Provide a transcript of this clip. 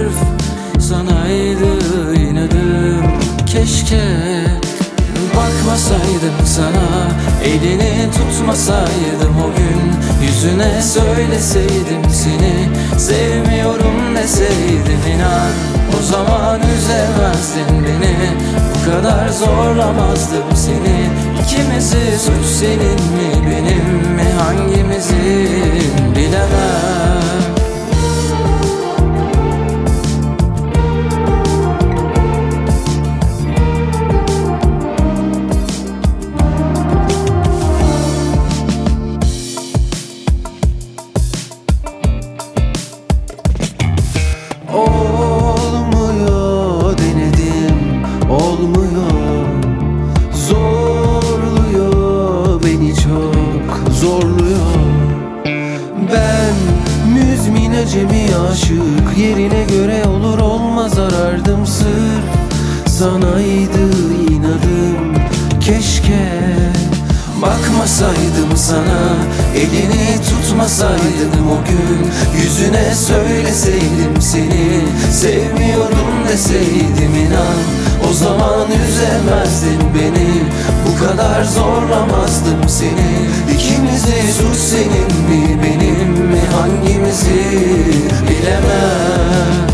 sırf sanaydı inadım. Keşke bakmasaydım sana, elini tutmasaydım o gün, yüzüne söyleseydim seni sevmiyorum deseydim. İnan o zaman üzemezdin beni, bu kadar zorlamazdım seni. İkimizi, suç senin mi benim mi, hangimizin bilemem. Olmuyor denedim, olmuyor. Zorluyor beni, çok zorluyor. Ben müzmin acemi aşık, yerine göre olur olmaz arardım sırf sanaydı inadım. Keşke bakmasaydım sana, elini tutmasaydım o gün, yüzüne söyleseydim seni sevmiyorum deseydim. İnan o zaman üzemezdin beni, bu kadar zorlamazdım seni. İkimizi, suç senin mi benim mi, hangimizi bilemem.